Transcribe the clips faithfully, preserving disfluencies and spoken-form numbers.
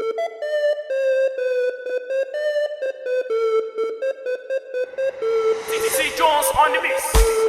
Jones on the mix.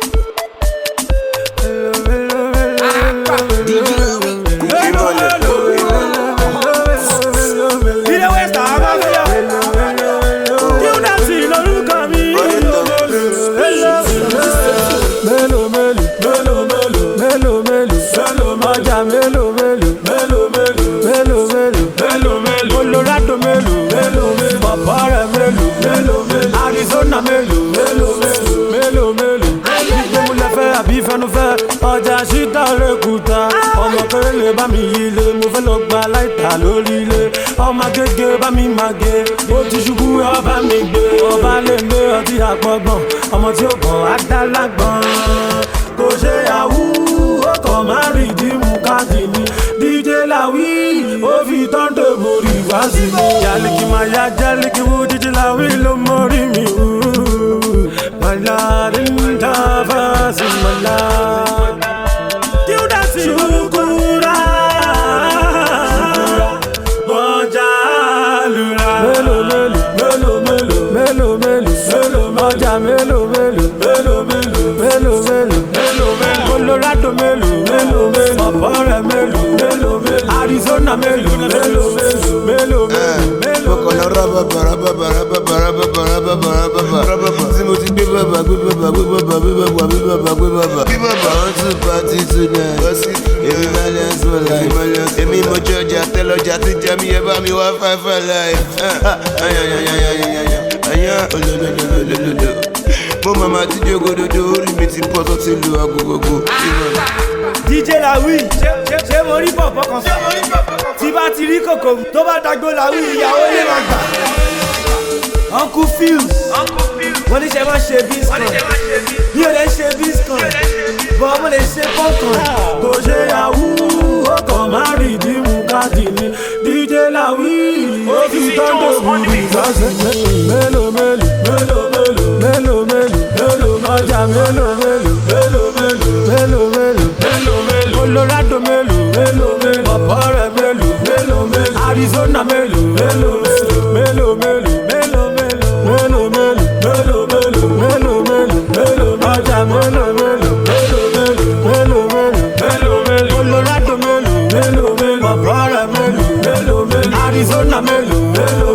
Arizona mélòó mélòó mélòó mélòó gbígbé mu lẹ́fẹ́ àbí fẹnufẹ́ ọjà síta rẹ̀kúta ọmọ kéré bá mi yí ilé mo fẹ́ lọ gba láìta lórí ilé ọmọ gègé bá mi máa gé ó ti ṣubú ọba mi gbé ọba lè gbé ọtí àpọ̀gbọ̀n ọmọ tí ó gbọ̀n adálágbọ̀n kò ṣe àwú ọkọ̀ má rí dìmú káàdì ní D J Lawi ó fi tọ́ńdé borí wá sí mi yálìkì máa yá jálìkì wú D J Lawi ló mọ́rí mi wú mọ́lá ríńdà fásí mọ́lá ṣùkúrà bọ́jà lura mélòó mélòó mélòó mélòó mélòó mélòó ọjà mélòó mélòó mélòó mélòó mélòó mélòó Colorado mélòó mélòó mélòó ọ̀pọ̀rẹ̀ mélòó mélòó mélòó Arizona mélòó mélòó mélòó mélòó. Mọ̀kànlá rábàbà rábàbà rábàbà rábàbà rábàbà rábàbà rábàbà tí mo ti gbé bàbà gbé bàbà gbé bàbà gbé bàbà gbé bàbà gbé bàbà. Bí bàbá wọn tún pàtí tún náà. Èmi máa lẹ́ sọ láì. Èmi mọ̀jọ́ ọjà tẹ́lọ̀jà tí jẹ́ mi ẹ bá mi wá fáfá láì. Àyàn olólólólólóló. Mo màmá ti jó gododo orí mi ti pọ̀ tó ti lu agogogo. D J Lawi ṣé mo rí pọ̀pọ̀ kan sọ tí bá ti rí kòkò tó bá dagbó Lawi ìyàwó lè máa gbà. Uncle Fuse wọ́n ní ṣe máa ṣe biscuit bí o lè ṣe biscuit bọ́ mo lè ṣe pọ́kàn kò ṣe yahoo ọkọ̀ má rí dìmú káàdì ní D J Lawi ó fi tọ́jú òbúrú ìgbàsẹ̀ mélòó mélòó mélòó mélòó mélòó mélòó ọjà mélòó mélòó mélòó mélòó mélòó mélòó Colorado mélòó mélòó mélòó ọ̀pọ̀rẹ̀ mélòó mélòó mélòó Arizona mélòó mélòó mélòó mélòó mélòó mélòó mélòó mélòó mélòó mélòó mélòó mélòó ọjà mélòó mélòó mélòó mélòó mélòó mélòó Colorado mélòó mélòó mélòó ọ̀pọ̀rẹ̀ mélòó mélòó mélòó Arizona mélòó mélòó.